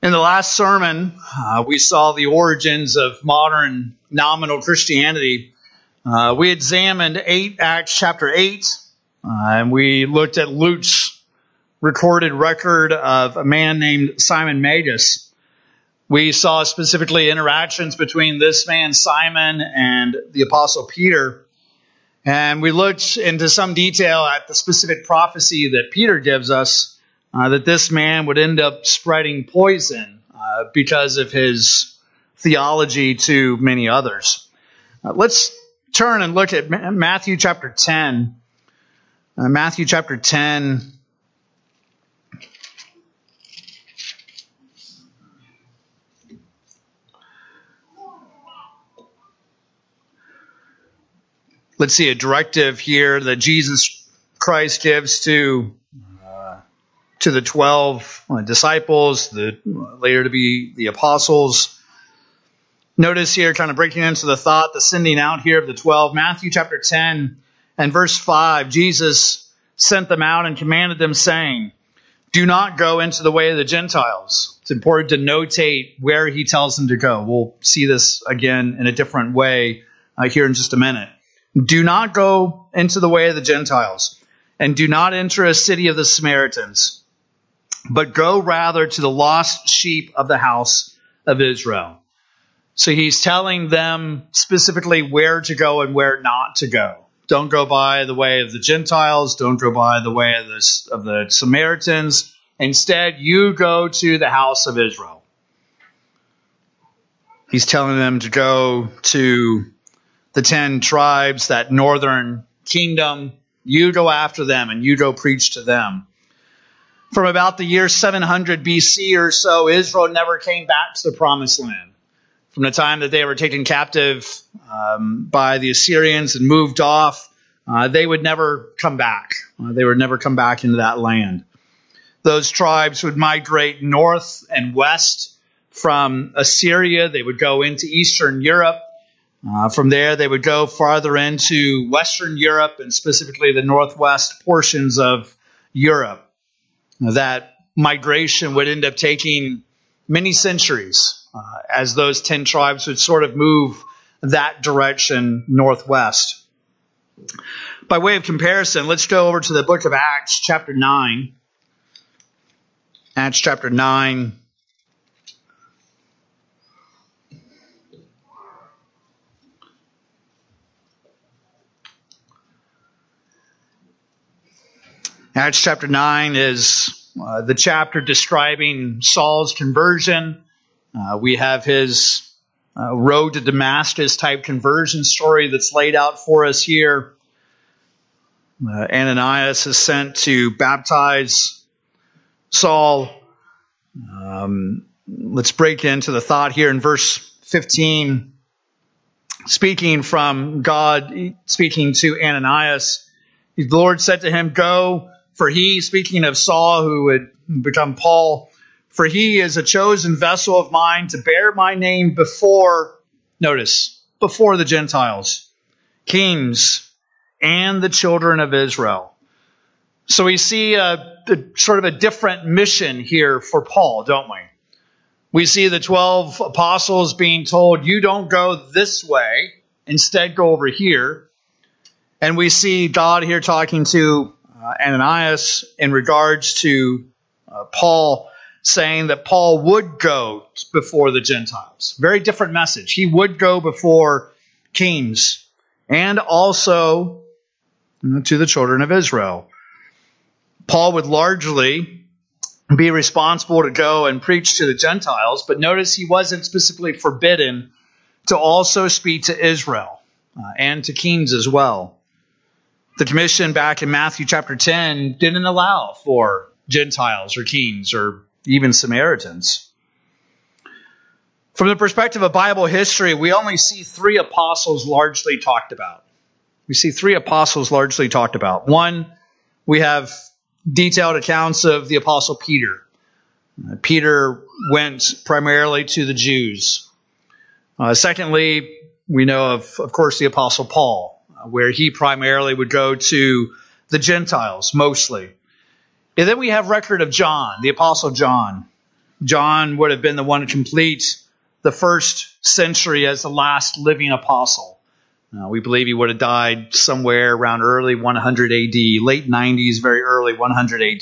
In the last sermon, we saw the origins of modern nominal Christianity. We examined Acts chapter 8, and we looked at Luke's recorded record of a man named Simon Magus. We saw specifically interactions between this man, Simon, and the Apostle Peter. And we looked into some detail at the specific prophecy that Peter gives us, that this man would end up spreading poison because of his theology to many others. Let's turn and look at Matthew chapter 10. Matthew chapter 10. Let's see a directive here that Jesus Christ gives to the 12 disciples, later to be the apostles. Notice here, kind of breaking into the thought, the sending out here of the 12. Matthew chapter 10 and verse 5, Jesus sent them out and commanded them, saying, "Do not go into the way of the Gentiles." It's important to notate where he tells them to go. We'll see this again in a different way here in just a minute. "Do not go into the way of the Gentiles, and do not enter a city of the Samaritans, but go rather to the lost sheep of the house of Israel." So he's telling them specifically where to go and where not to go. Don't go by the way of the Gentiles. Don't go by the way of the Samaritans. Instead, you go to the house of Israel. He's telling them to go to the 10 tribes, that northern kingdom. You go after them and you go preach to them. From about the year 700 BC or so, Israel never came back to the promised land. From the time that they were taken captive by the Assyrians and moved off, they would never come back. They would never come back into that land. Those tribes would migrate north and west from Assyria. They would go into Eastern Europe. From there, they would go farther into Western Europe and specifically the northwest portions of Europe. That migration would end up taking many centuries as those 10 tribes would sort of move that direction northwest. By way of comparison, let's go over to the book of Acts chapter 9. Acts chapter 9. Acts chapter 9 is the chapter describing Saul's conversion. We have his road to Damascus type conversion story that's laid out for us here. Ananias is sent to baptize Saul. Let's break into the thought here in verse 15. Speaking from God, speaking to Ananias, the Lord said to him, "Go, for he," speaking of Saul, who would become Paul, "for he is a chosen vessel of mine to bear my name before," notice, before the Gentiles, "kings, and the children of Israel." So we see sort of a different mission here for Paul, don't we? We see the 12 apostles being told, you don't go this way, instead go over here. And we see God here talking to Ananias in regards to Paul, saying that Paul would go before the Gentiles. Very different message. He would go before kings and also to the children of Israel. Paul would largely be responsible to go and preach to the Gentiles, but notice he wasn't specifically forbidden to also speak to Israel and to kings as well. The commission back in Matthew chapter 10 didn't allow for Gentiles or kings or even Samaritans. From the perspective of Bible history, we only see 3 apostles largely talked about. We see 3 apostles largely talked about. One, we have detailed accounts of the apostle Peter. Peter went primarily to the Jews. Secondly, we know of course, the apostle Paul, where he primarily would go to the Gentiles mostly. And then we have record of John, the apostle John. John would have been the one to complete the first century as the last living apostle. We believe he would have died somewhere around early 100 AD, late 90s, very early 100 AD.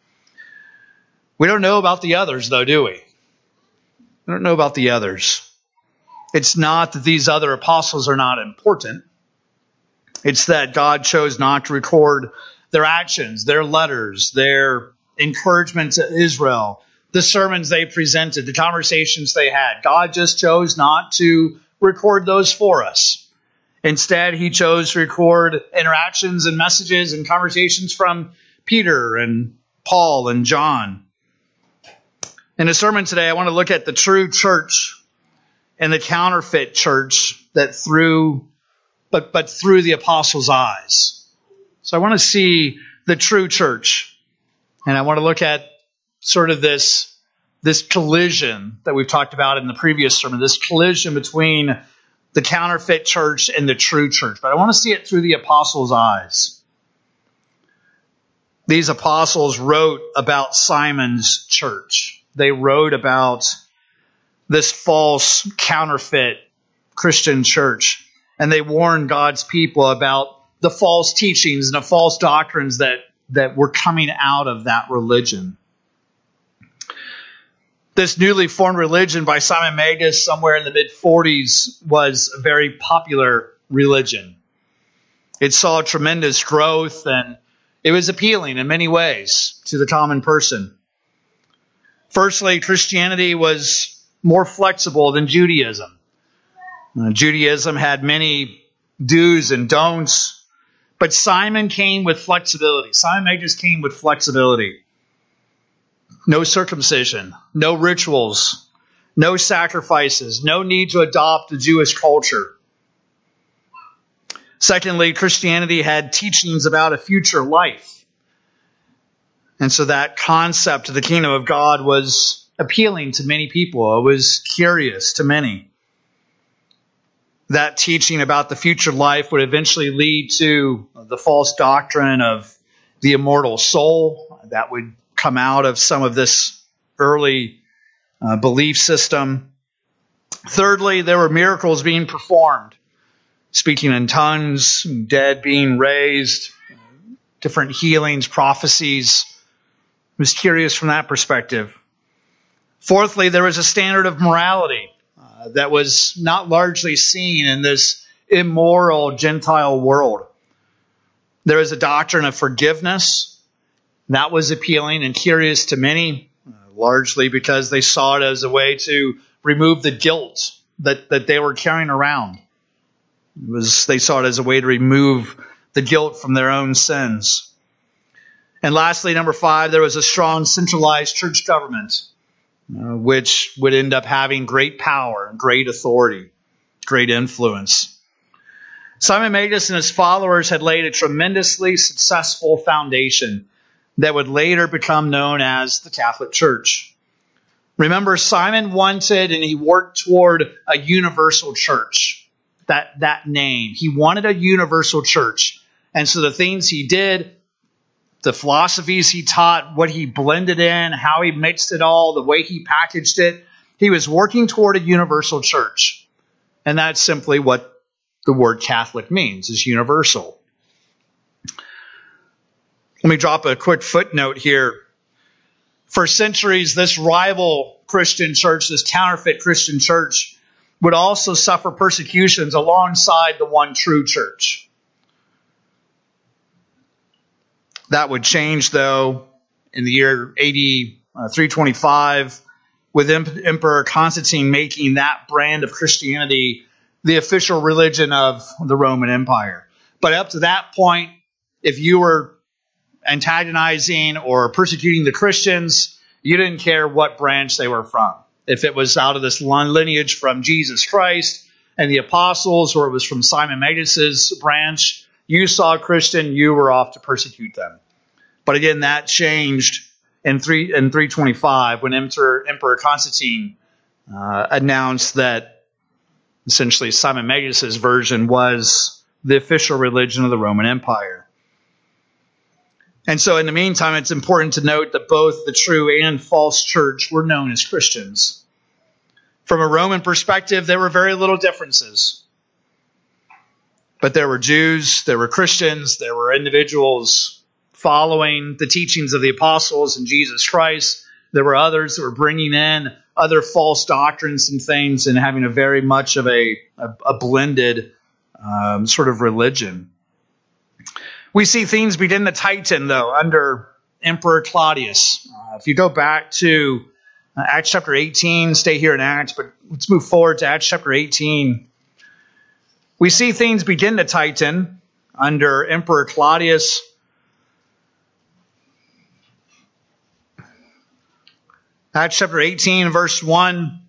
We don't know about the others, though, do we? We don't know about the others. It's not that these other apostles are not important. It's that God chose not to record their actions, their letters, their encouragement to Israel, the sermons they presented, the conversations they had. God just chose not to record those for us. Instead, he chose to record interactions and messages and conversations from Peter and Paul and John. In a sermon today, I want to look at the true church and the counterfeit church that through the apostles' eyes. So I want to see the true church, and I want to look at sort of this collision that we've talked about in the previous sermon, this collision between the counterfeit church and the true church. But I want to see it through the apostles' eyes. These apostles wrote about Simon's church. They wrote about this false, counterfeit Christian church. And they warned God's people about the false teachings and the false doctrines that were coming out of that religion. This newly formed religion by Simon Magus somewhere in the mid-40s was a very popular religion. It saw tremendous growth, and it was appealing in many ways to the common person. Firstly, Christianity was more flexible than Judaism. Judaism had many do's and don'ts, but Simon came with flexibility. Simon Magus came with flexibility. No circumcision, no rituals, no sacrifices, no need to adopt the Jewish culture. Secondly, Christianity had teachings about a future life. And so that concept of the kingdom of God was appealing to many people. It was curious to many. That teaching about the future life would eventually lead to the false doctrine of the immortal soul. That would come out of some of this early belief system. Thirdly, there were miracles being performed. Speaking in tongues, dead being raised, different healings, prophecies. It was curious from that perspective. Fourthly, there was a standard of morality that was not largely seen in this immoral Gentile world. There was a doctrine of forgiveness. That was appealing and curious to many, largely because they saw it as a way to remove the guilt that they were carrying around. They saw it as a way to remove the guilt from their own sins. And lastly, number 5, there was a strong centralized church government, which would end up having great power, great authority, great influence. Simon Magus and his followers had laid a tremendously successful foundation that would later become known as the Catholic Church. Remember, Simon wanted and he worked toward a universal church. That name. He wanted a universal church. And so the things he did, the philosophies he taught, what he blended in, how he mixed it all, the way he packaged it, he was working toward a universal church. And that's simply what the word Catholic means, is universal. Let me drop a quick footnote here. For centuries, this rival Christian church, this counterfeit Christian church, would also suffer persecutions alongside the one true church. That would change, though, in the year AD 325, with Emperor Constantine making that brand of Christianity the official religion of the Roman Empire. But up to that point, if you were antagonizing or persecuting the Christians, you didn't care what branch they were from. If it was out of this lineage from Jesus Christ and the apostles, or it was from Simon Magus's branch, you saw a Christian, you were off to persecute them. But again, that changed in 325 when Emperor Constantine announced that essentially Simon Magus's version was the official religion of the Roman Empire. And so in the meantime, it's important to note that both the true and false church were known as Christians. From a Roman perspective, there were very little differences. But there were Jews, there were Christians, there were individuals following the teachings of the apostles and Jesus Christ. There were others that were bringing in other false doctrines and things and having a very much of a blended sort of religion. We see things begin to tighten, though, under Emperor Claudius. If you go back to Acts chapter 18, stay here in Acts, but let's move forward to Acts chapter 18. We see things begin to tighten under Emperor Claudius. Acts chapter 18, verse 1,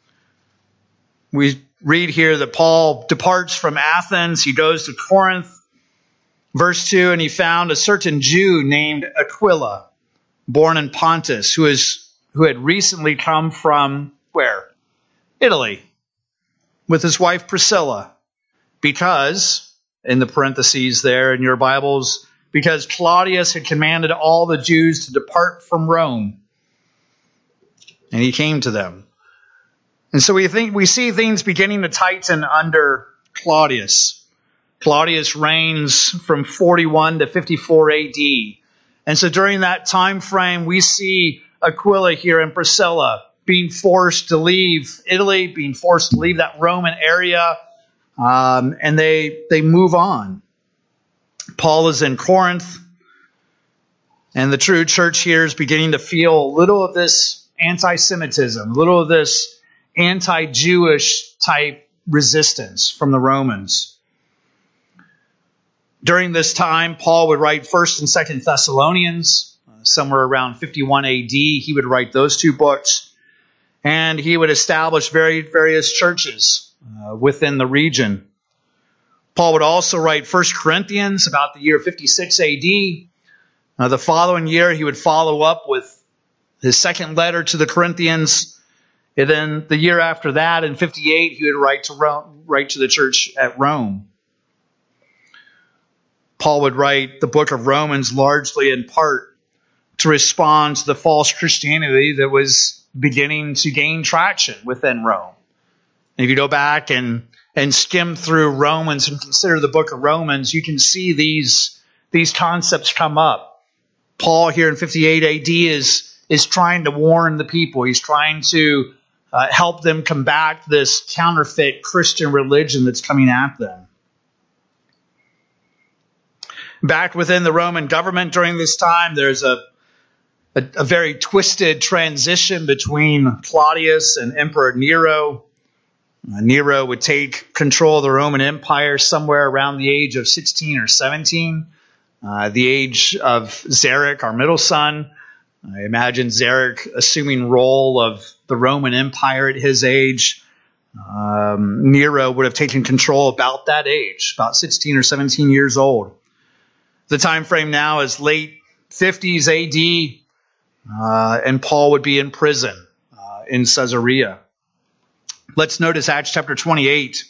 we read here that Paul departs from Athens. He goes to Corinth. Verse 2, and he found a certain Jew named Aquila, born in Pontus, who had recently come from, where? Italy, with his wife Priscilla, because, in the parentheses there in your Bibles, because Claudius had commanded all the Jews to depart from Rome. And he came to them. And so we see things beginning to tighten under Claudius. Claudius reigns from 41 to 54 AD. And so during that time frame, we see Aquila here and Priscilla being forced to leave Italy, being forced to leave that Roman area, and they move on. Paul is in Corinth, and the true church here is beginning to feel a little of this anti-Semitism, a little of this anti-Jewish type resistance from the Romans. During this time, Paul would write 1st and 2nd Thessalonians, somewhere around 51 AD. He would write those two books, and he would establish various churches within the region. Paul would also write 1 Corinthians about the year 56 AD. The following year, he would follow up with his second letter to the Corinthians. And then the year after that, in 58, he would write to the church at Rome. Paul would write the book of Romans largely in part to respond to the false Christianity that was beginning to gain traction within Rome. And if you go back and skim through Romans and consider the book of Romans, you can see these concepts come up. Paul here in 58 AD is trying to warn the people. He's trying to help them combat this counterfeit Christian religion that's coming at them. Back within the Roman government during this time, there's a very twisted transition between Claudius and Emperor Nero. Nero would take control of the Roman Empire somewhere around the age of 16 or 17, the age of Xeric, our middle son. I imagine Xeric assuming role of the Roman Empire at his age. Nero would have taken control about that age, about 16 or 17 years old. The time frame now is late 50s AD, and Paul would be in prison in Caesarea. Let's notice Acts chapter 28.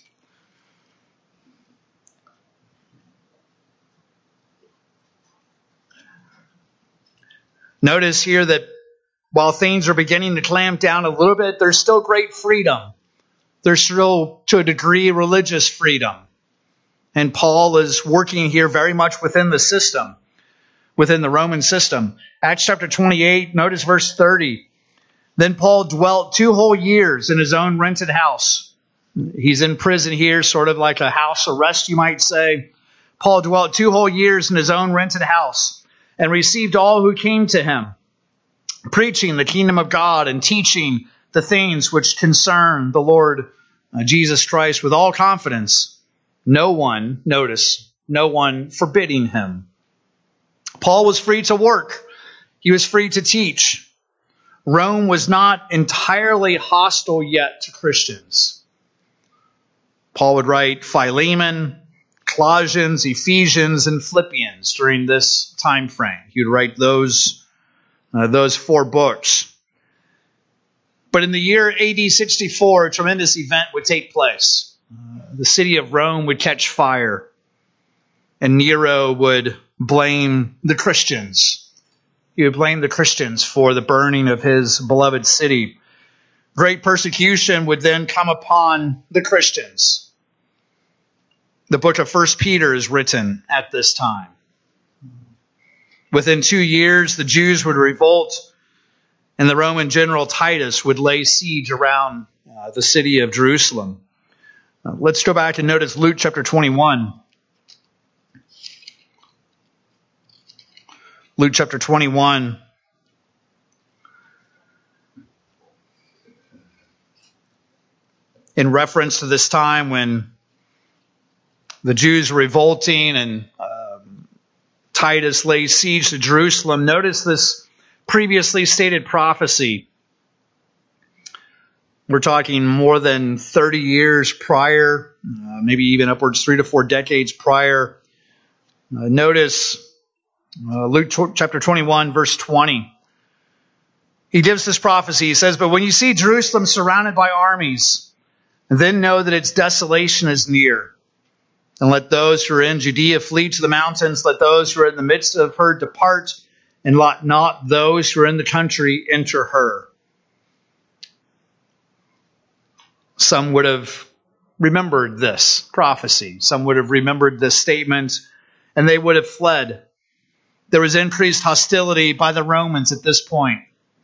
Notice here that while things are beginning to clamp down a little bit, there's still great freedom. There's still, to a degree, religious freedom. And Paul is working here very much within the system, within the Roman system. Acts chapter 28, notice verse 30. Then Paul dwelt 2 whole years in his own rented house. He's in prison here, sort of like a house arrest, you might say. Paul dwelt 2 whole years in his own rented house and received all who came to him, preaching the kingdom of God and teaching the things which concern the Lord Jesus Christ with all confidence. No one forbidding him. Paul was free to work. He was free to teach. Rome was not entirely hostile yet to Christians. Paul would write Philemon, Colossians, Ephesians, and Philippians during this time frame. He would write those 4 books. But in the year AD 64, a tremendous event would take place. The city of Rome would catch fire. And Nero would blame the Christians. He would blame the Christians for the burning of his beloved city. Great persecution would then come upon the Christians. The book of 1 Peter is written at this time. Within 2 years, the Jews would revolt, and the Roman general Titus would lay siege around the city of Jerusalem. Let's go back and notice Luke chapter 21. Luke chapter 21. In reference to this time when the Jews were revolting and Titus laid siege to Jerusalem, notice this previously stated prophecy. We're talking more than 30 years prior, maybe even upwards 3 to 4 decades prior. Notice Luke chapter 21, verse 20. He gives this prophecy. He says, "But when you see Jerusalem surrounded by armies, then know that its desolation is near. And let those who are in Judea flee to the mountains. Let those who are in the midst of her depart, and let not those who are in the country enter her." Some would have remembered this prophecy. Some would have remembered this statement, and they would have fled. There was increased hostility by the Romans at this point.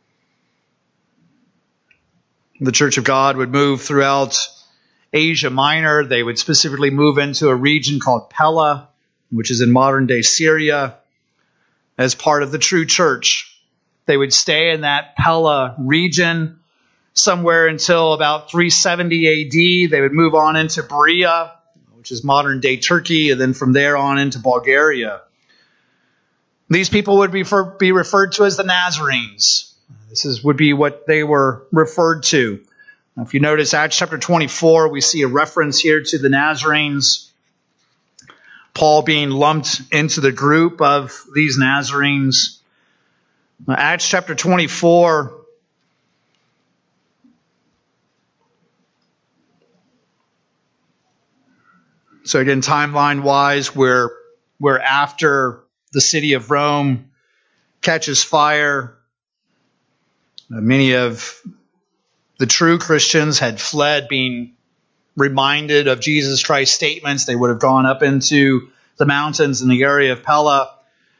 The Church of God would move throughout Asia Minor. They would specifically move into a region called Pella, which is in modern-day Syria, as part of the true church. They would stay in that Pella region somewhere until about 370 AD. They would move on into Berea, which is modern-day Turkey, and then from there on into Bulgaria. These people would be referred to as the Nazarenes. Would be what they were referred to. If you notice Acts chapter 24, we see a reference here to the Nazarenes. Paul being lumped into the group of these Nazarenes. Acts chapter 24. So again, timeline-wise, we're after the city of Rome catches fire. Many of the true Christians had fled, being reminded of Jesus Christ's statements. They would have gone up into the mountains in the area of Pella.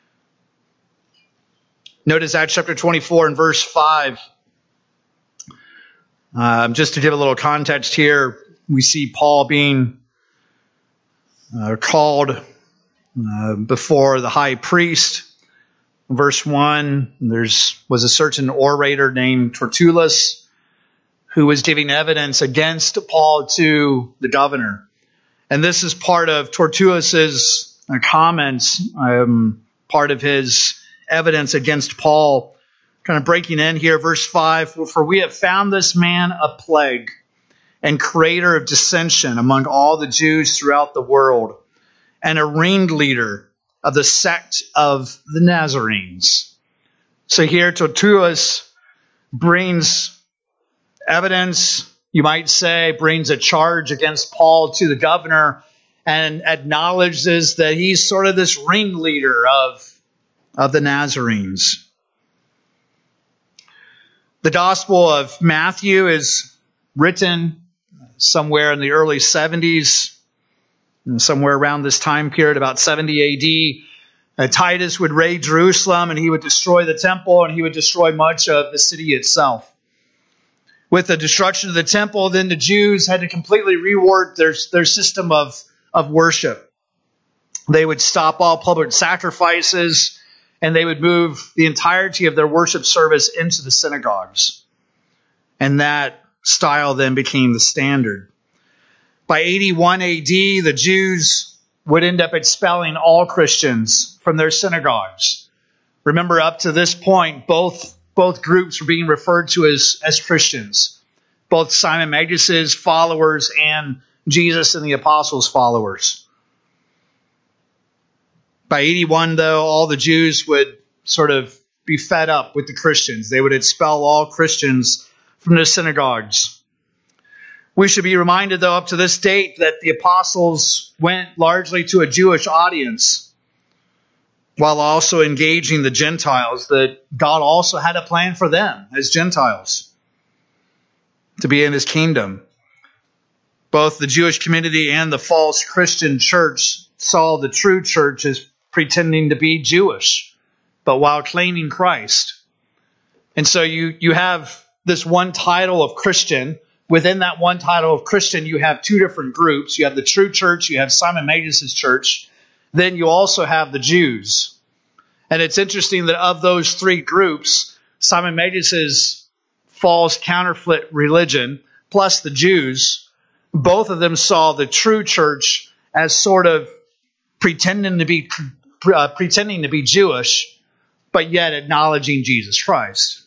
Notice Acts chapter 24 and verse 5. Just to give a little context here, we see Paul being called before the high priest. Verse 1, there was a certain orator named Tertullus who was giving evidence against Paul to the governor. And this is part of Tertullus's comments, part of his evidence against Paul. Kind of breaking in here, verse 5, "For we have found this man a plague and creator of dissension among all the Jews throughout the world, and a ringleader of the sect of the Nazarenes." So here Tertullus brings evidence, you might say, brings a charge against Paul to the governor and acknowledges that he's sort of this ringleader of the Nazarenes. The Gospel of Matthew is written somewhere in the early 70s, somewhere around this time period, about 70 AD. Titus would raid Jerusalem, and he would destroy the temple, and he would destroy much of the city itself. With the destruction of the temple, then the Jews had to completely rework their system of worship. They would stop all public sacrifices, and they would move the entirety of their worship service into the synagogues. And that style then became the standard. By 81 AD, the Jews would end up expelling all Christians from their synagogues. Remember, up to this point, both groups were being referred to as Christians. Both Simon Magus' followers and Jesus and the apostles' followers. By 81, though, all the Jews would sort of be fed up with the Christians. They would expel all Christians from their synagogues. We should be reminded, though, up to this date, that the apostles went largely to a Jewish audience while also engaging the Gentiles, that God also had a plan for them as Gentiles to be in his kingdom. Both the Jewish community and the false Christian church saw the true church as pretending to be Jewish, but while claiming Christ. And so you have this one title of Christian. Within that one title of Christian, you have two different groups. You have the true church, you have Simon Magus' church. Then you also have the Jews. And it's interesting that of those three groups, Simon Magus' false counterfeit religion plus the Jews, both of them saw the true church as sort of pretending to be Jewish, but yet acknowledging Jesus Christ.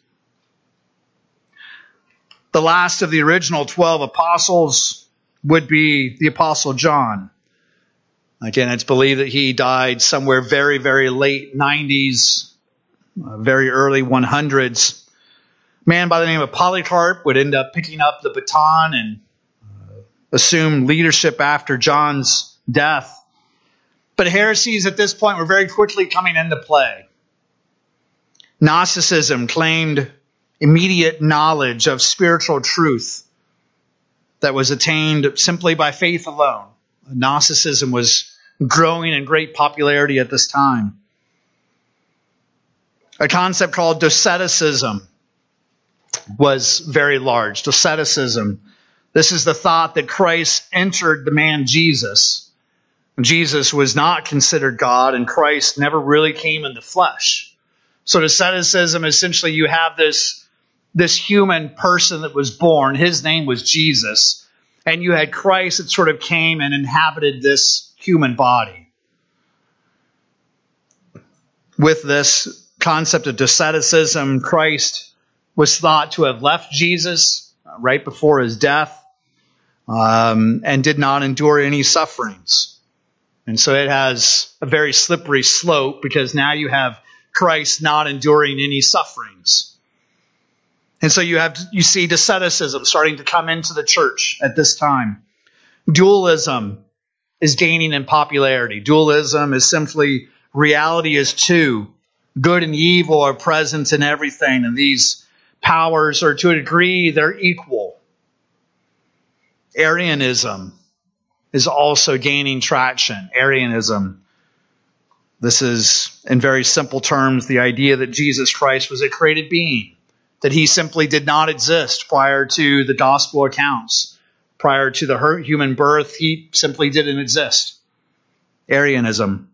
The last of the original 12 apostles would be the Apostle John. Again, it's believed that he died somewhere very, very late 90s, very early 100s. A man by the name of Polycarp would end up picking up the baton and assume leadership after John's death. But heresies at this point were very quickly coming into play. Gnosticism claimed immediate knowledge of spiritual truth that was attained simply by faith alone. Gnosticism was growing in great popularity at this time. A concept called Doceticism was very large. Doceticism. This is the thought that Christ entered the man Jesus. Jesus was not considered God, and Christ never really came in the flesh. So Doceticism, essentially you have this human person that was born. His name was Jesus. And you had Christ that sort of came and inhabited this human body. With this concept of Doceticism, Christ was thought to have left Jesus right before his death and did not endure any sufferings. And so it has a very slippery slope because now you have Christ not enduring any sufferings. And so you see Doceticism starting to come into the church at this time. Dualism is gaining in popularity. Dualism is simply reality is two. Good and evil are present in everything, and these powers are to a degree they're equal. Arianism is also gaining traction. Arianism. This is, in very simple terms, the idea that Jesus Christ was a created being, that he simply did not exist prior to the gospel accounts. Prior to the human birth, he simply didn't exist. Arianism.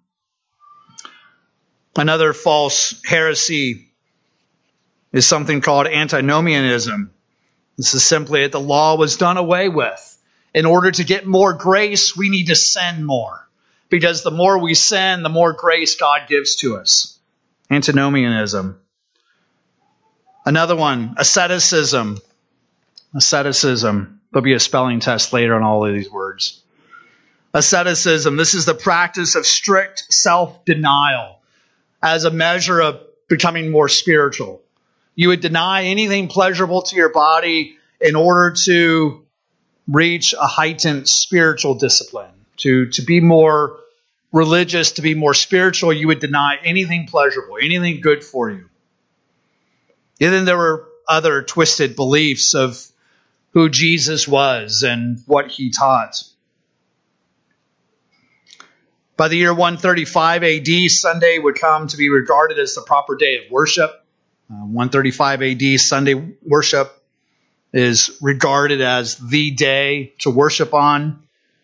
Another false heresy is something called antinomianism. This is simply that the law was done away with. In order to get more grace, we need to sin more. Because the more we sin, the more grace God gives to us. Antinomianism. Another one, asceticism. Asceticism. There'll be a spelling test later on all of these words. Asceticism. This is the practice of strict self-denial as a measure of becoming more spiritual. You would deny anything pleasurable to your body in order to reach a heightened spiritual discipline. To be more religious, to be more spiritual, you would deny anything pleasurable, anything good for you. And then there were other twisted beliefs of who Jesus was and what he taught. By the year 135 AD, Sunday would come to be regarded as the proper day of worship. 135 AD, Sunday worship is regarded as the day to worship on.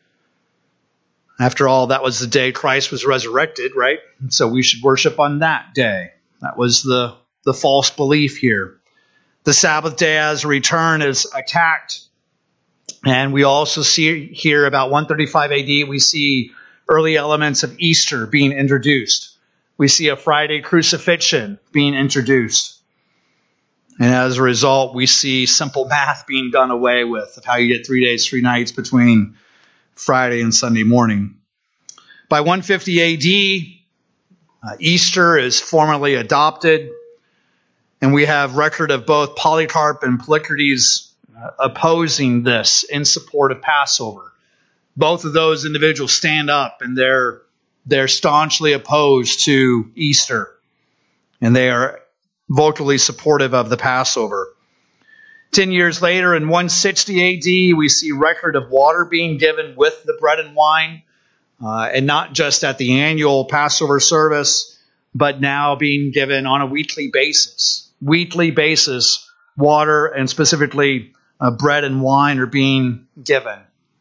After all, that was the day Christ was resurrected, right? So we should worship on that day. That was the false belief here. The Sabbath day as a return is attacked. And we also see here about 135 AD, we see early elements of Easter being introduced. We see a Friday crucifixion being introduced. And as a result, we see simple math being done away with of how you get 3 days, 3 nights between Friday and Sunday morning. By 150 AD, Easter is formally adopted. And we have record of both Polycarp and Polycrates opposing this in support of Passover. Both of those individuals stand up and they're staunchly opposed to Easter. And they are vocally supportive of the Passover. 10 years later, in 160 AD, we see record of water being given with the bread and wine. And not just at the annual Passover service, but now being given on a weekly basis. Weekly basis, water and specifically bread and wine are being given.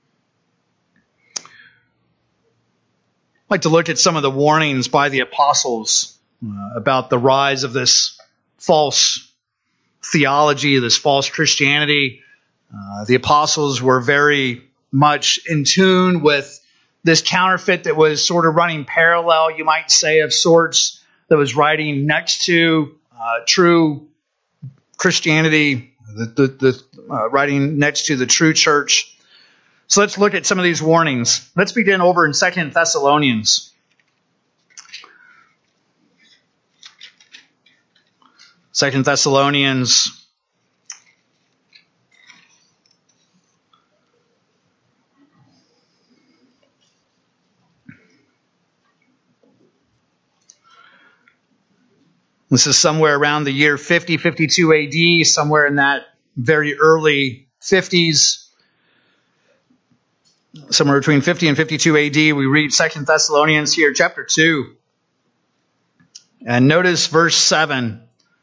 I'd like to look at some of the warnings by the apostles about the rise of this false theology, this false Christianity. The apostles were very much in tune with this counterfeit that was sort of running parallel, you might say, of sorts, that was writing next to true Christianity, writing next to the true church. So let's look at some of these warnings. Let's begin over in 2 Thessalonians. Second Thessalonians. This is somewhere around the year 50, 52 AD, somewhere in that very early 50s. Somewhere between 50 and 52 AD, we read 2 Thessalonians here, chapter 2. And notice verse 7.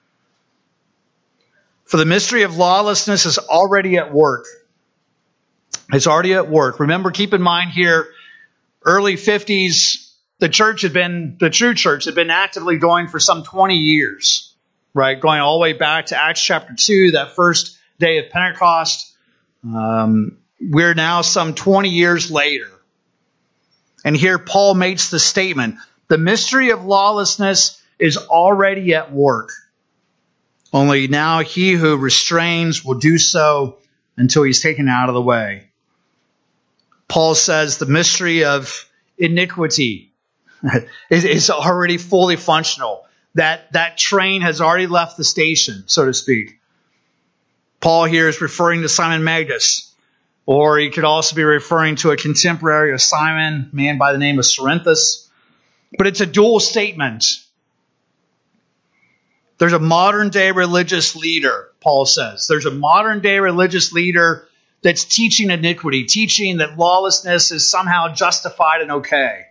For the mystery of lawlessness is already at work. It's already at work. Remember, keep in mind here, early 50s, the true church had been actively going for some 20 years, right? Going all the way back to Acts chapter 2, that first day of Pentecost. We're now some 20 years later. And here Paul makes the statement, the mystery of lawlessness is already at work. Only now he who restrains will do so until he's taken out of the way. Paul says the mystery of iniquity is already fully functional. That train has already left the station, so to speak. Paul here is referring to Simon Magus, or he could also be referring to a contemporary of Simon, a man by the name of Cerinthus. But it's a dual statement. There's a modern-day religious leader, Paul says. There's a modern-day religious leader that's teaching iniquity, teaching that lawlessness is somehow justified and okay.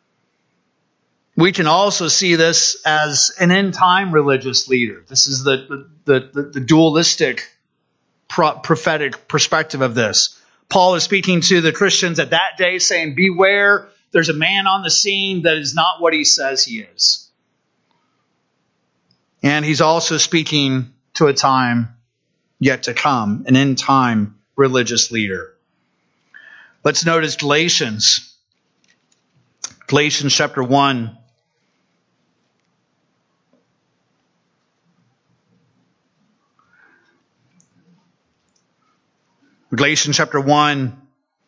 We can also see this as an end-time religious leader. This is the dualistic prophetic perspective of this. Paul is speaking to the Christians at that day saying, beware, there's a man on the scene that is not what he says he is. And he's also speaking to a time yet to come, an end-time religious leader. Let's notice Galatians. Galatians chapter 1. Galatians chapter 1.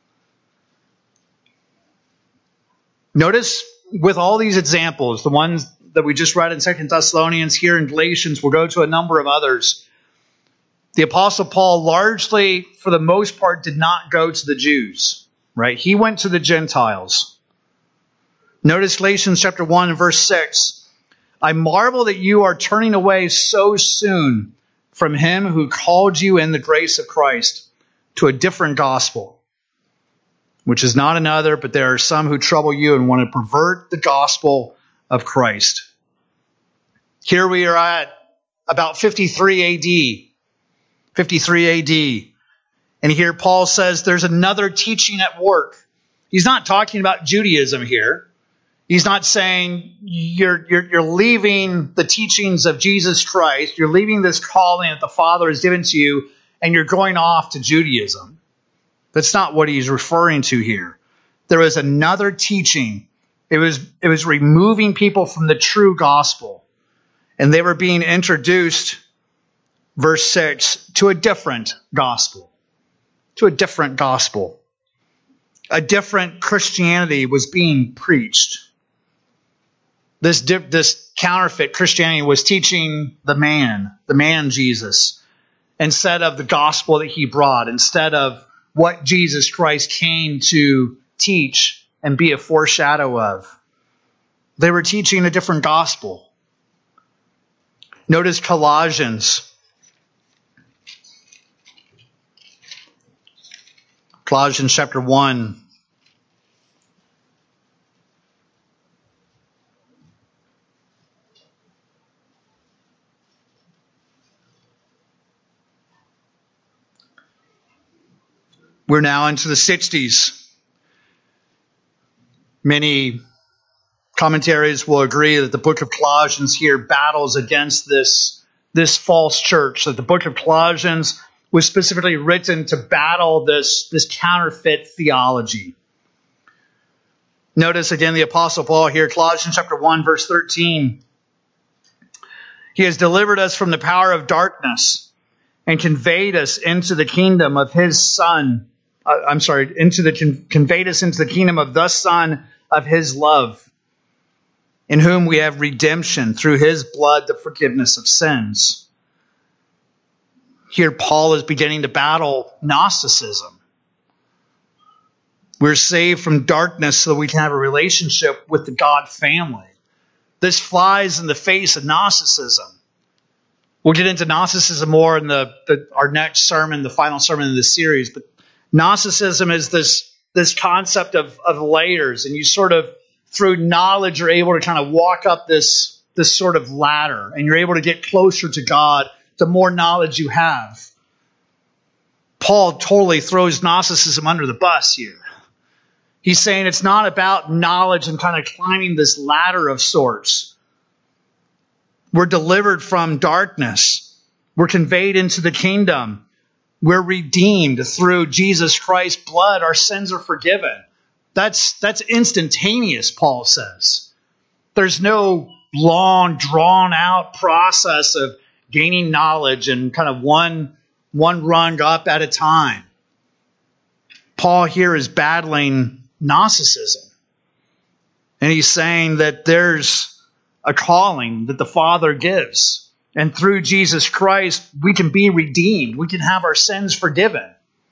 Notice with all these examples, the ones that we just read in 2 Thessalonians, here in Galatians, we'll go to a number of others. The Apostle Paul largely, for the most part, did not go to the Jews, right? He went to the Gentiles. Notice Galatians chapter 1 and verse 6. I marvel that you are turning away so soon from him who called you in the grace of Christ to a different gospel, which is not another, but there are some who trouble you and want to pervert the gospel of Christ. Here we are at about 53 AD. 53 AD. And here Paul says there's another teaching at work. He's not talking about Judaism here. He's not saying you're leaving the teachings of Jesus Christ. You're leaving this calling that the Father has given to you, and you're going off to Judaism. That's not what he's referring to here. There was another teaching. It was removing people from the true gospel. And they were being introduced, verse 6, to a different gospel. To a different gospel. A different Christianity was being preached. This counterfeit Christianity was teaching the man Jesus. instead of the gospel that he brought, instead of what Jesus Christ came to teach and be a foreshadow of. They were teaching a different gospel. Notice Colossians. Colossians chapter 1. We're now into the 60s. Many commentaries will agree that the book of Colossians here battles against this false church, that the book of Colossians was specifically written to battle this counterfeit theology. Notice again the Apostle Paul here, Colossians chapter 1, verse 13. He has delivered us from the power of darkness and conveyed us into the kingdom of his Son. Conveyed us into the kingdom of the Son of his love, in whom we have redemption through his blood, the forgiveness of sins. Here Paul is beginning to battle Gnosticism. We're saved from darkness so that we can have a relationship with the God family. This flies in the face of Gnosticism. We'll get into Gnosticism more in our next sermon, the final sermon in this series. But Gnosticism is this concept of layers, and you sort of, through knowledge, are able to kind of walk up this sort of ladder, and you're able to get closer to God the more knowledge you have. Paul totally throws Gnosticism under the bus here. He's saying it's not about knowledge and kind of climbing this ladder of sorts. We're delivered from darkness. We're conveyed into the kingdom. We're redeemed through Jesus Christ's blood. Our sins are forgiven. That's instantaneous, Paul says. There's no long, drawn-out process of gaining knowledge and kind of one rung up at a time. Paul here is battling Gnosticism. And he's saying that there's a calling that the Father gives. And through Jesus Christ, we can be redeemed. We can have our sins forgiven.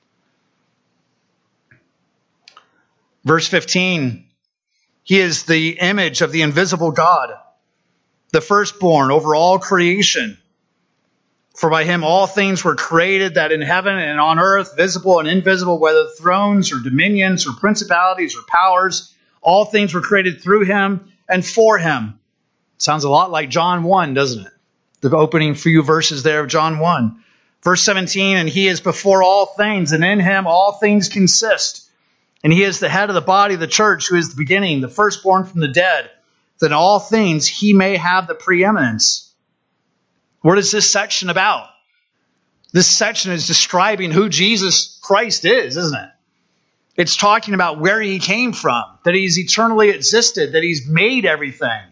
Verse 15, he is the image of the invisible God, the firstborn over all creation. For by him all things were created, that in heaven and on earth, visible and invisible, whether thrones or dominions or principalities or powers, all things were created through him and for him. Sounds a lot like John 1, doesn't it? The opening few verses there of John 1. Verse 17, and he is before all things, and in him all things consist. And he is the head of the body of the church, who is the beginning, the firstborn from the dead, that in all things he may have the preeminence. What is this section about? This section is describing who Jesus Christ is, isn't it? It's talking about where he came from, that he's eternally existed, that he's made everything.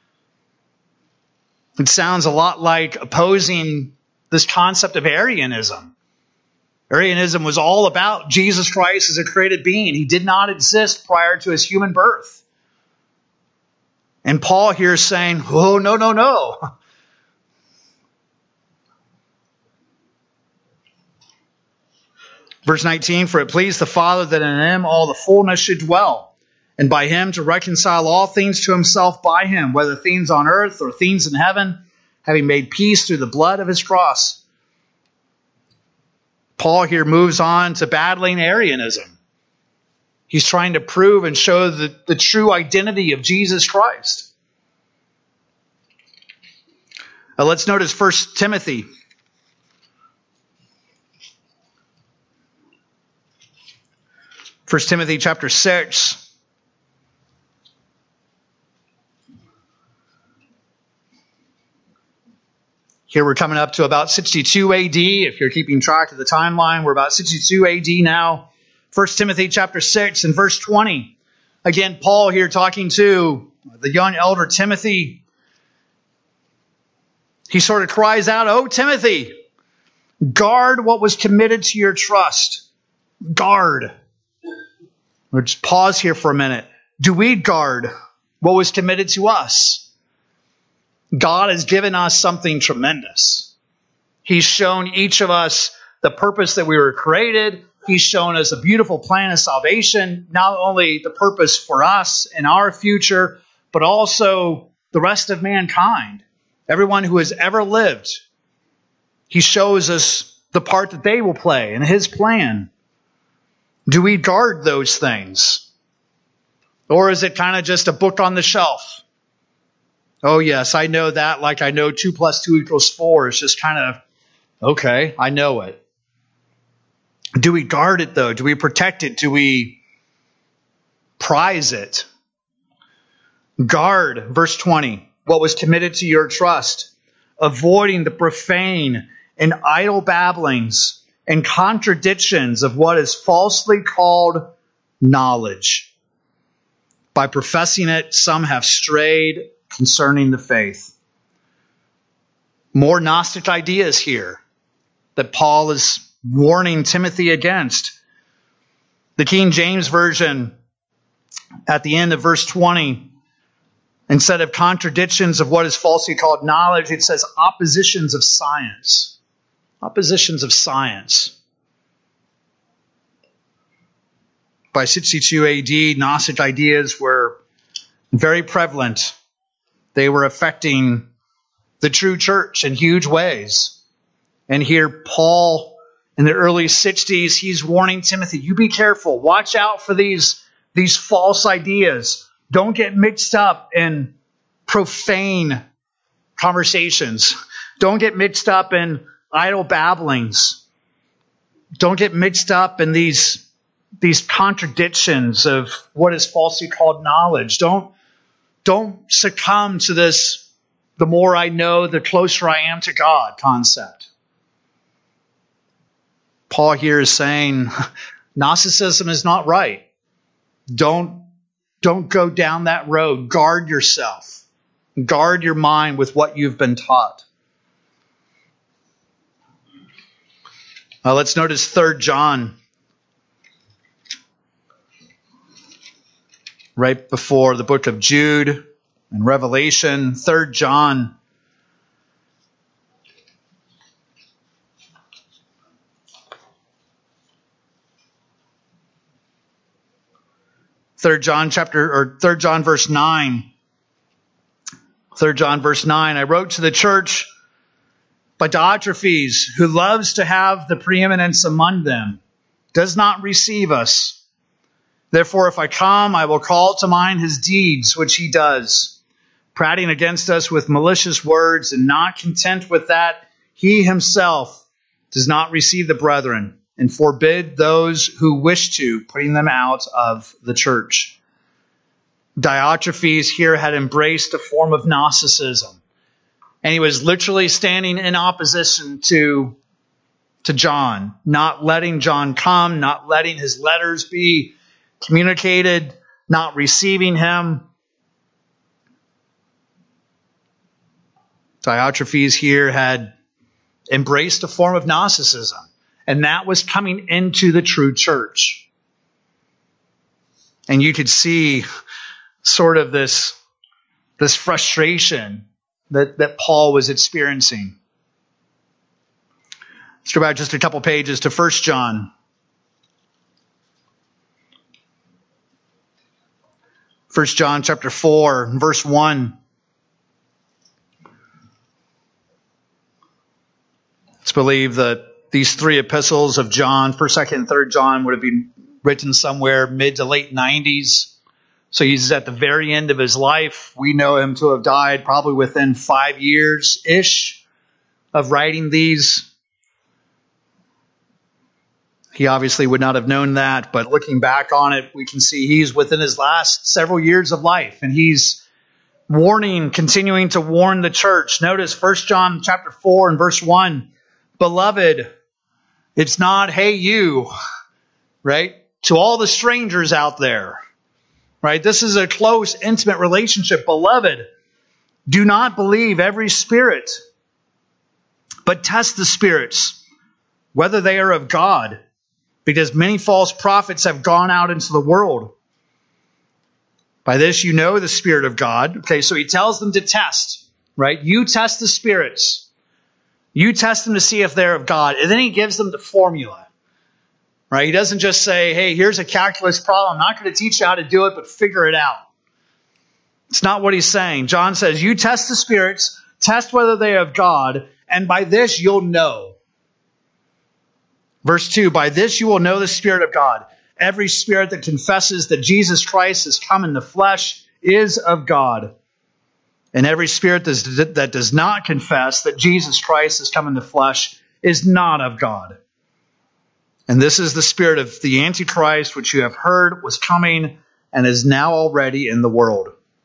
It sounds a lot like opposing this concept of Arianism. Arianism was all about Jesus Christ as a created being. He did not exist prior to his human birth. And Paul here is saying, oh, no. Verse 19, for it pleased the Father that in him all the fullness should dwell, and by him to reconcile all things to himself by him, whether things on earth or things in heaven, having made peace through the blood of his cross. Paul here moves on to battling Arianism. He's trying to prove and show the true identity of Jesus Christ. Let's notice 1 Timothy. 1 Timothy chapter 6. Here we're coming up to about 62 AD. If you're keeping track of the timeline, we're about 62 AD now. 1 Timothy chapter 6 and verse 20. Again, Paul here talking to the young elder Timothy. He sort of cries out, "Oh, Timothy, guard what was committed to your trust." Guard. Let's pause here for a minute. Do we guard what was committed to us? God has given us something tremendous. He's shown each of us the purpose that we were created. He's shown us a beautiful plan of salvation, not only the purpose for us and our future, but also the rest of mankind. Everyone who has ever lived, he shows us the part that they will play in his plan. Do we guard those things? Or is it kind of just a book on the shelf? Oh yes, I know that like I know 2 + 2 = 4. It's just kind of, okay, I know it. Do we guard it though? Do we protect it? Do we prize it? Guard, verse 20, what was committed to your trust, avoiding the profane and idle babblings and contradictions of what is falsely called knowledge. By professing it, some have strayed concerning the faith. More Gnostic ideas here that Paul is warning Timothy against. The King James Version, at the end of verse 20, instead of contradictions of what is falsely called knowledge, it says oppositions of science. Oppositions of science. By 62 AD, Gnostic ideas were very prevalent. They were affecting the true church in huge ways. And here Paul, in the early 60s, he's warning Timothy, you be careful. Watch out for these false ideas. Don't get mixed up in profane conversations. Don't get mixed up in idle babblings. Don't get mixed up in these contradictions of what is falsely called knowledge. Don't succumb to this, the more I know, the closer I am to God concept. Paul here is saying Gnosticism is not right. Don't go down that road. Guard yourself. Guard your mind with what you've been taught. Let's notice 3 John. Right before the book of Jude and Revelation, 3 John. Third John verse 9. 3 John verse 9. I wrote to the church by Diotrephes, who loves to have the preeminence among them, does not receive us. Therefore, if I come, I will call to mind his deeds, which he does, prating against us with malicious words, and not content with that, he himself does not receive the brethren, and forbid those who wish to, putting them out of the church. Diotrephes here had embraced a form of Gnosticism, and he was literally standing in opposition to John, not letting John come, not letting his letters be communicated, not receiving him. Diotrephes here had embraced a form of Gnosticism, and that was coming into the true church. And you could see sort of this frustration that Paul was experiencing. Let's go back just a couple pages to 1 John. 1 John chapter 4, verse 1. It's believed that these 3 epistles of John, 1st, 2nd, and 3rd John, would have been written somewhere mid to late 90s. So he's at the very end of his life. We know him to have died probably within 5 years-ish of writing these. He obviously would not have known that, but looking back on it, we can see he's within his last several years of life, and he's continuing to warn the church. Notice 1 John chapter 4 and verse 1. Beloved, it's not, hey, you, right? To all the strangers out there, right? This is a close, intimate relationship. Beloved, do not believe every spirit, but test the spirits, whether they are of God, because many false prophets have gone out into the world. By this you know the Spirit of God. Okay, so he tells them to test, right? You test the spirits. You test them to see if they're of God. And then he gives them the formula. Right? He doesn't just say, hey, here's a calculus problem. I'm not going to teach you how to do it, but figure it out. It's not what he's saying. John says, you test the spirits, test whether they are of God, and by this you'll know. Verse 2, by this you will know the Spirit of God. Every spirit that confesses that Jesus Christ has come in the flesh is of God. And every spirit that does not confess that Jesus Christ has come in the flesh is not of God. And this is the spirit of the Antichrist, which you have heard was coming and is now already in the world.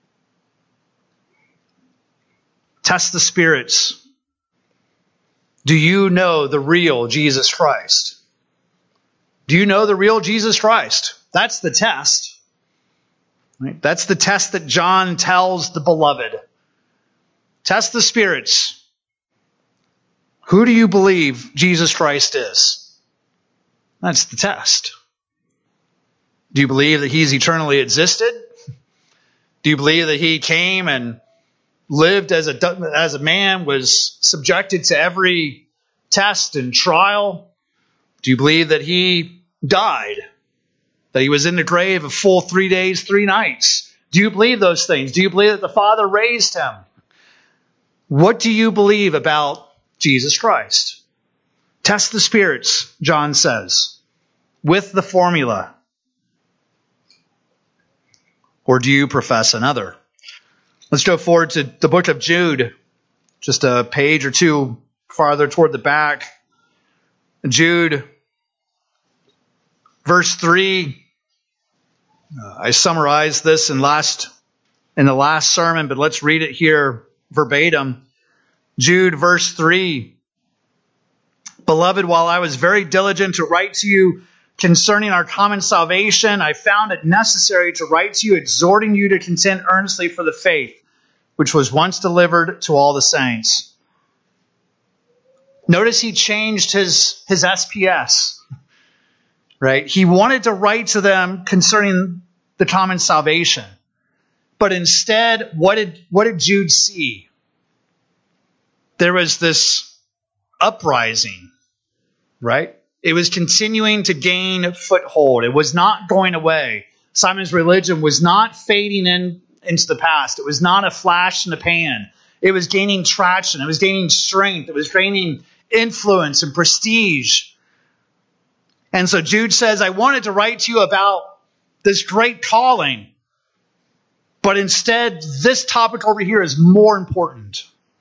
Test the spirits. Do you know the real Jesus Christ? Do you know the real Jesus Christ? That's the test. Right? That's the test that John tells the beloved. Test the spirits. Who do you believe Jesus Christ is? That's the test. Do you believe that he's eternally existed? Do you believe that he came and lived as a man, was subjected to every test and trial? Do you believe that he died? That he was in the grave a full 3 days, 3 nights? Do you believe those things? Do you believe that the Father raised him? What do you believe about Jesus Christ? Test the spirits, John says, with the formula. Or do you profess another? Let's go forward to the book of Jude, just a page or two farther toward the back. Jude, verse 3. I summarized this in the last sermon, but let's read it here verbatim. Jude, verse 3. Beloved, while I was very diligent to write to you concerning our common salvation, I found it necessary to write to you, exhorting you to contend earnestly for the faith, which was once delivered to all the saints. Notice he changed his SPS, right? He wanted to write to them concerning the common salvation. But instead, what did Jude see? There was this uprising, right? It was continuing to gain foothold. It was not going away. Simon's religion was not fading into the past. It was not a flash in the pan. It was gaining traction. It was gaining strength. It was gaining influence and prestige. And so Jude says, I wanted to write to you about this great calling, but instead, this topic over here is more important.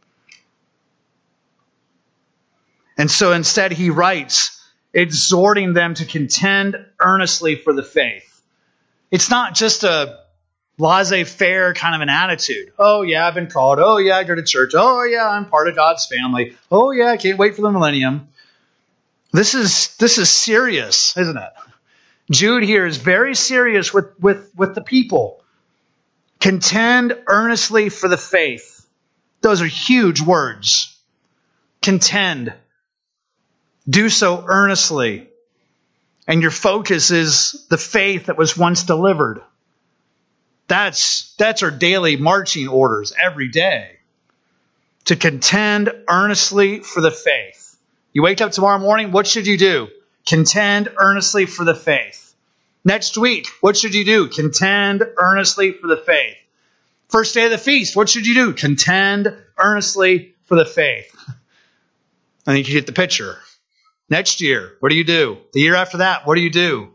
And so instead he writes, exhorting them to contend earnestly for the faith. It's not just a laissez-faire kind of an attitude. Oh yeah, I've been called. Oh yeah, I go to church. Oh yeah, I'm part of God's family. Oh yeah, I can't wait for the millennium. This is serious, isn't it? Jude here is very serious with the people. Contend earnestly for the faith. Those are huge words. Contend. Do so earnestly. And your focus is the faith that was once delivered. That's our daily marching orders every day. To contend earnestly for the faith. You wake up tomorrow morning, what should you do? Contend earnestly for the faith. Next week, what should you do? Contend earnestly for the faith. First day of the feast, what should you do? Contend earnestly for the faith. I think you get the picture. Next year, what do you do? The year after that, what do you do?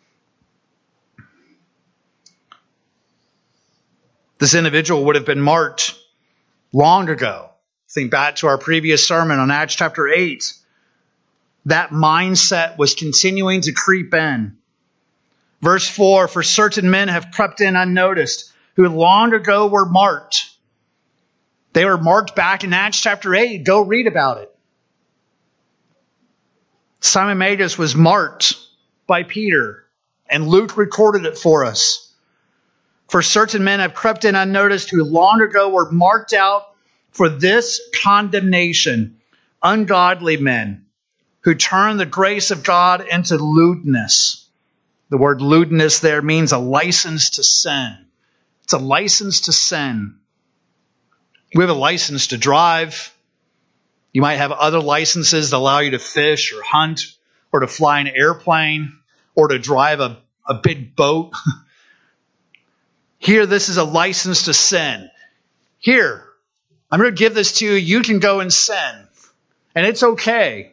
This individual would have been marked long ago. Think back to our previous sermon on Acts chapter 8. That mindset was continuing to creep in. Verse 4, for certain men have crept in unnoticed, who long ago were marked. They were marked back in Acts chapter 8. Go read about it. Simon Magus was marked by Peter, and Luke recorded it for us. For certain men have crept in unnoticed, who long ago were marked out for this condemnation, ungodly men, who turn the grace of God into lewdness. The word lewdness there means a license to sin. It's a license to sin. We have a license to drive. You might have other licenses that allow you to fish or hunt or to fly an airplane or to drive a big boat. Here, this is a license to sin. Here, I'm going to give this to you. You can go and sin. And it's okay.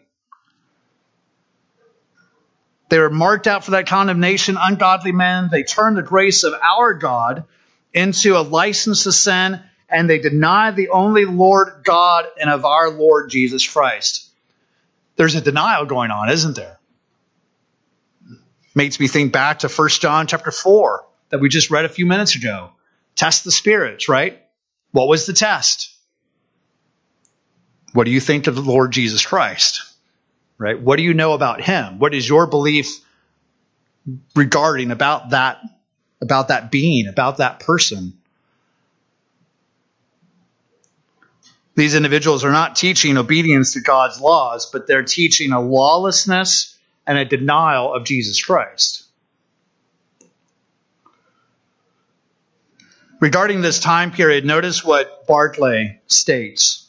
They were marked out for that condemnation, ungodly men. They turned the grace of our God into a license to sin, and they denied the only Lord God and of our Lord Jesus Christ. There's a denial going on, isn't there? Makes me think back to 1 John chapter 4 that we just read a few minutes ago. Test the spirits, right? What was the test? What do you think of the Lord Jesus Christ? Right? What do you know about him? What is your belief regarding about that being, about that person? These individuals are not teaching obedience to God's laws, but they're teaching a lawlessness and a denial of Jesus Christ. Regarding this time period, notice what Barclay states.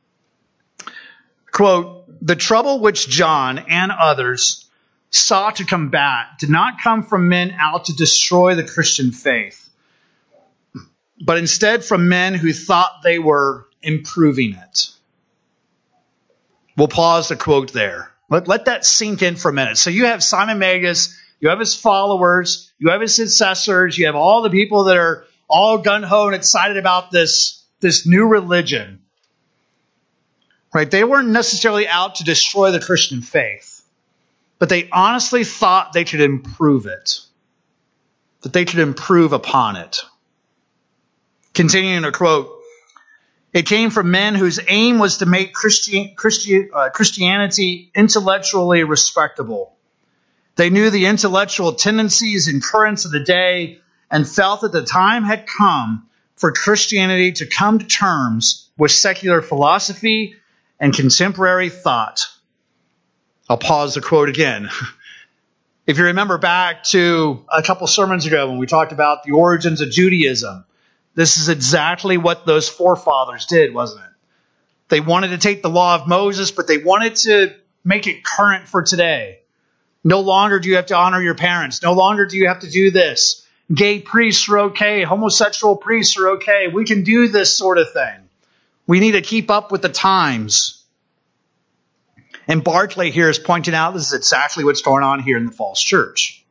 Quote, "The trouble which John and others sought to combat did not come from men out to destroy the Christian faith, but instead from men who thought they were improving it." We'll pause the quote there. Let that sink in for a minute. So you have Simon Magus, you have his followers, you have his successors, you have all the people that are all gung-ho and excited about this new religion. Right? They weren't necessarily out to destroy the Christian faith, but they honestly thought they could improve it, that they could improve upon it. Continuing to quote, "It came from men whose aim was to make Christianity intellectually respectable. They knew the intellectual tendencies and currents of the day and felt that the time had come for Christianity to come to terms with secular philosophy and contemporary thought." I'll pause the quote again. If you remember back to a couple sermons ago when we talked about the origins of Judaism, this is exactly what those forefathers did, wasn't it? They wanted to take the law of Moses, but they wanted to make it current for today. No longer do you have to honor your parents. No longer do you have to do this. Gay priests are okay. Homosexual priests are okay. We can do this sort of thing. We need to keep up with the times. And Barclay here is pointing out this is exactly what's going on here in the false church.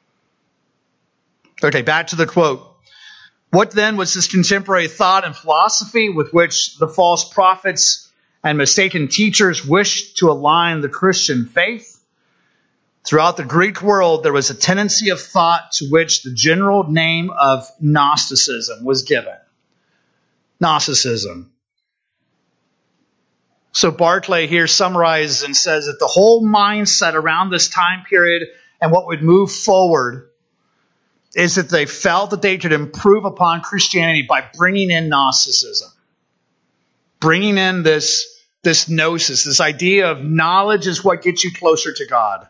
Okay, back to the quote. "What then was this contemporary thought and philosophy with which the false prophets and mistaken teachers wished to align the Christian faith? Throughout the Greek world, there was a tendency of thought to which the general name of Gnosticism was given." Gnosticism. So Barclay here summarizes and says that the whole mindset around this time period and what would move forward is that they felt that they could improve upon Christianity by bringing in Gnosticism. Bringing in this gnosis, this idea of knowledge is what gets you closer to God.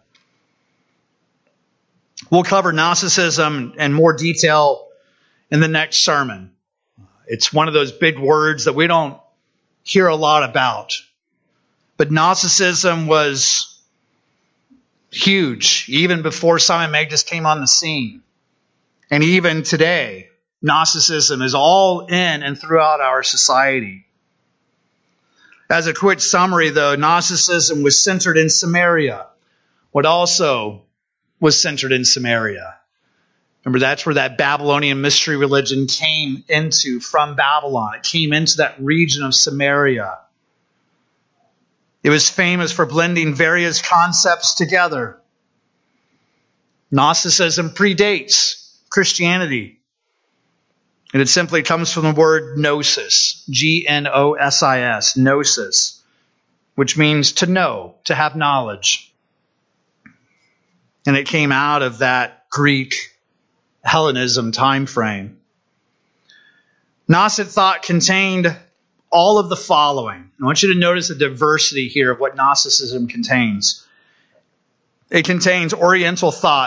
We'll cover Gnosticism in more detail in the next sermon. It's one of those big words that we don't hear a lot about. But Gnosticism was huge, even before Simon Magus came on the scene. And even today, Gnosticism is all in and throughout our society. As a quick summary, though, Gnosticism was centered in Samaria. What also was centered in Samaria? Remember, that's where that Babylonian mystery religion came into from Babylon. It came into that region of Samaria. It was famous for blending various concepts together. Gnosticism predates Christianity. And it simply comes from the word gnosis, Gnosis, gnosis, which means to know, to have knowledge. And it came out of that Greek Hellenism time frame. Gnostic thought contained all of the following. I want you to notice the diversity here of what Gnosticism contains. It contains Oriental thought.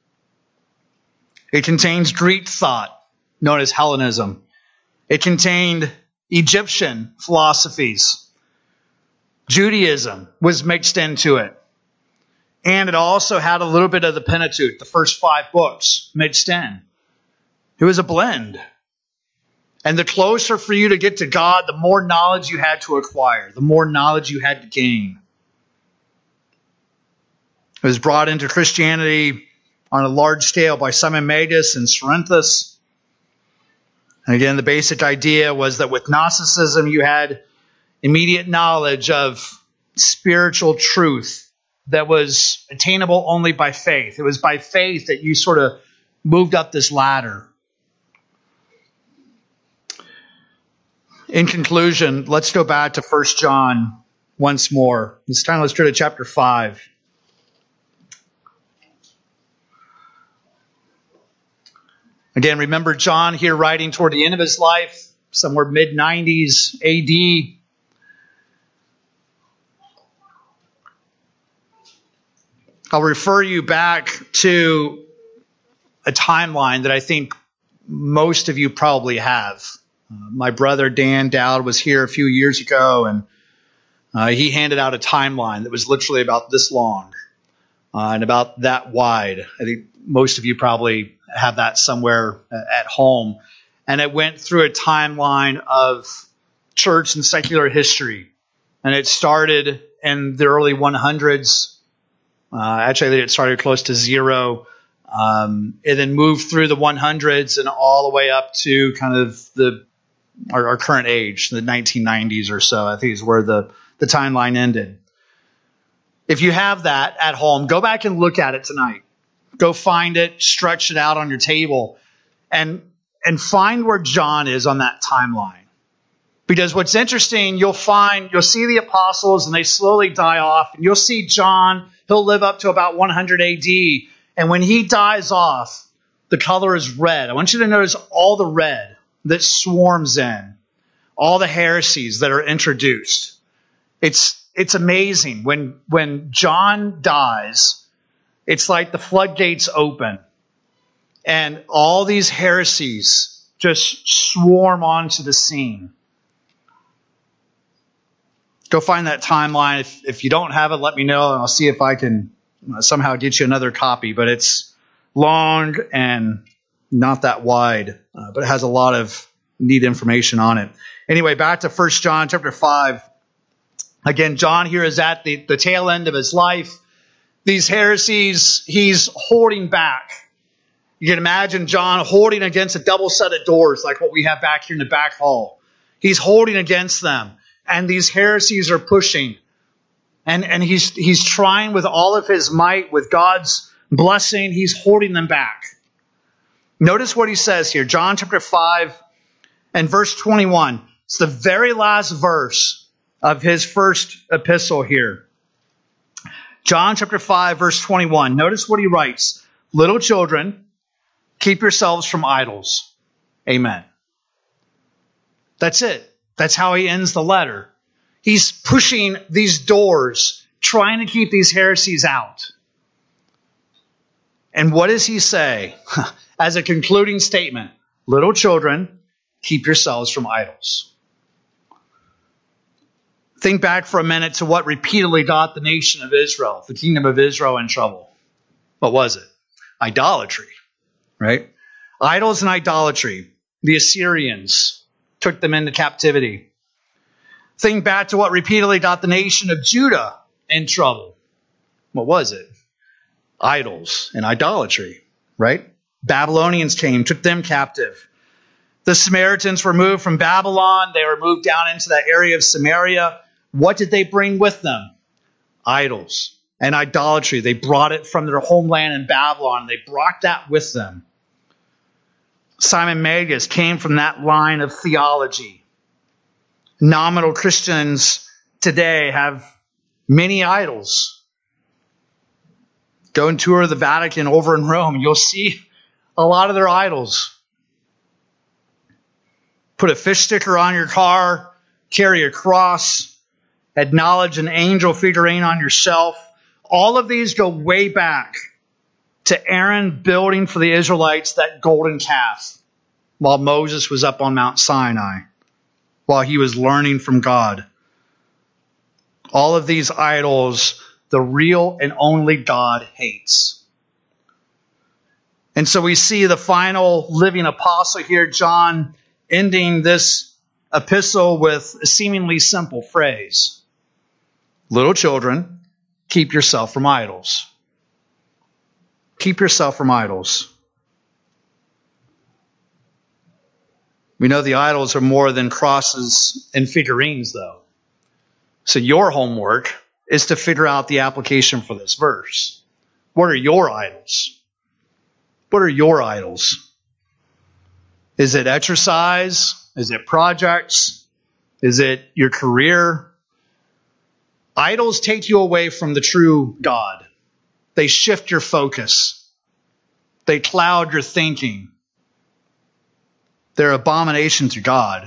It contains Greek thought, known as Hellenism. It contained Egyptian philosophies, Judaism was mixed into it. And it also had a little bit of the Pentateuch, the first 5 books, mixed in. It was a blend. And the closer for you to get to God, the more knowledge you had to acquire, the more knowledge you had to gain. It was brought into Christianity on a large scale by Simon Magus and Cerinthus. And again, the basic idea was that with Gnosticism, you had immediate knowledge of spiritual truth that was attainable only by faith. It was by faith that you sort of moved up this ladder. In conclusion, let's go back to 1 John once more. This time let's turn to chapter 5. Again, remember John here writing toward the end of his life, somewhere mid-90s AD. I'll refer you back to a timeline that I think most of you probably have. My brother Dan Dowd was here a few years ago, and he handed out a timeline that was literally about this long and about that wide. I think most of you probably have that somewhere at home. And it went through a timeline of church and secular history. And it started in the early 100s. Actually, it started close to 0. And then moved through the 100s and all the way up to kind of our current age, the 1990s or so, I think is where the timeline ended. If you have that at home, go back and look at it tonight. Go find it, stretch it out on your table, and find where John is on that timeline. Because what's interesting, you'll see the apostles and they slowly die off, and you'll see John, he'll live up to about 100 AD, and when he dies off, the color is red. I want you to notice all the red that swarms in, all the heresies that are introduced. It's amazing. When John dies, it's like the floodgates open and all these heresies just swarm onto the scene. Go find that timeline. If you don't have it, let me know, and I'll see if I can somehow get you another copy. But it's long and not that wide, but it has a lot of neat information on it. Anyway, back to 1 John chapter 5. Again, John here is at the tail end of his life. These heresies, he's holding back. You can imagine John holding against a double set of doors like what we have back here in the back hall. He's holding against them. And these heresies are pushing. And he's trying with all of his might, with God's blessing, he's holding them back. Notice what he says here. John chapter 5 and verse 21. It's the very last verse of his first epistle here. John chapter 5, verse 21. Notice what he writes. Little children, keep yourselves from idols. Amen. That's it. That's how he ends the letter. He's pushing these doors, trying to keep these heresies out. And what does he say as a concluding statement? Little children, keep yourselves from idols. Think back for a minute to what repeatedly got the nation of Israel, the kingdom of Israel, in trouble. What was it? Idolatry, right? Idols and idolatry. The Assyrians took them into captivity. Think back to what repeatedly got the nation of Judah in trouble. What was it? Idols and idolatry, right? Babylonians came, took them captive. The Samaritans were moved from Babylon. They were moved down into that area of Samaria. What did they bring with them? Idols and idolatry. They brought it from their homeland in Babylon. They brought that with them. Simon Magus came from that line of theology. Nominal Christians today have many idols. Go and tour the Vatican over in Rome. You'll see a lot of their idols. Put a fish sticker on your car, carry a cross, acknowledge an angel figurine on yourself. All of these go way back to Aaron building for the Israelites that golden calf while Moses was up on Mount Sinai, while he was learning from God. All of these idols, the real and only God hates. And so we see the final living apostle here, John, ending this epistle with a seemingly simple phrase. Little children, keep yourself from idols. Keep yourself from idols. We know the idols are more than crosses and figurines, though. So your homework is to figure out the application for this verse. What are your idols? What are your idols? Is it exercise? Is it projects? Is it your career? Idols take you away from the true God. They shift your focus. They cloud your thinking. They're abomination to God.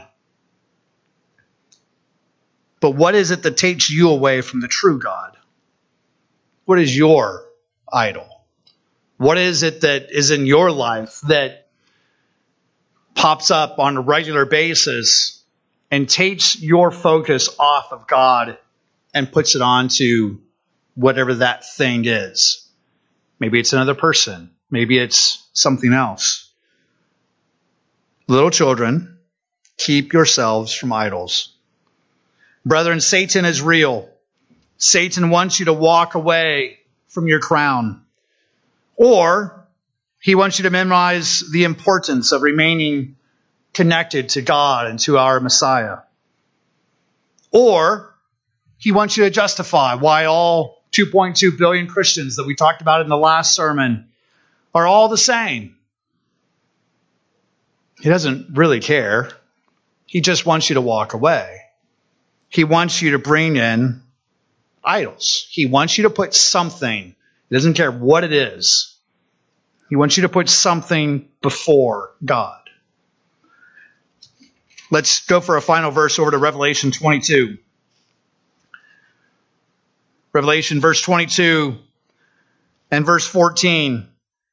But what is it that takes you away from the true God? What is your idol? What is it that is in your life that pops up on a regular basis and takes your focus off of God and puts it onto whatever that thing is? Maybe it's another person. Maybe it's something else. Little children, keep yourselves from idols. Brethren, Satan is real. Satan wants you to walk away from your crown. Or he wants you to minimize the importance of remaining connected to God and to our Messiah. Or he wants you to justify why all 2.2 billion Christians that we talked about in the last sermon are all the same. He doesn't really care. He just wants you to walk away. He wants you to bring in idols. He wants you to put something. He doesn't care what it is. He wants you to put something before God. Let's go for a final verse over to Revelation 22. Revelation verse 22 and verse 14.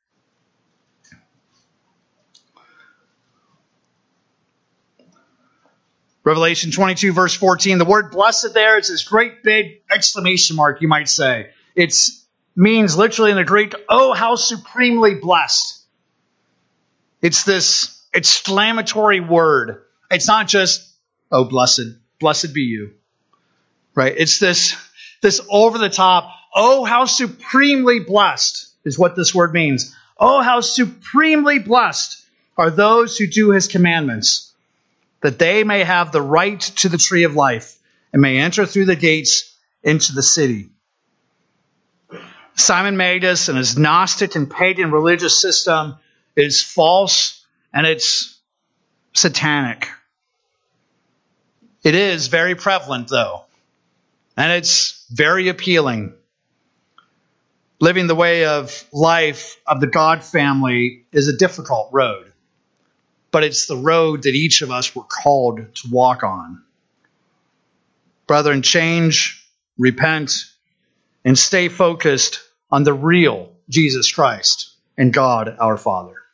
Revelation 22, verse 14. The word blessed there is this great big exclamation mark, you might say. It means literally in the Greek, oh, how supremely blessed. It's this exclamatory word. It's not just, oh, blessed be you. Right? It's this over the top, oh, how supremely blessed is what this word means. Oh, how supremely blessed are those who do his commandments, that they may have the right to the tree of life and may enter through the gates into the city. Simon Magus and his Gnostic and pagan religious system is false and it's satanic. It is very prevalent, though, and it's very appealing. Living the way of life of the God family is a difficult road. But it's the road that each of us were called to walk on. Brethren, change, repent, and stay focused on the real Jesus Christ and God our Father.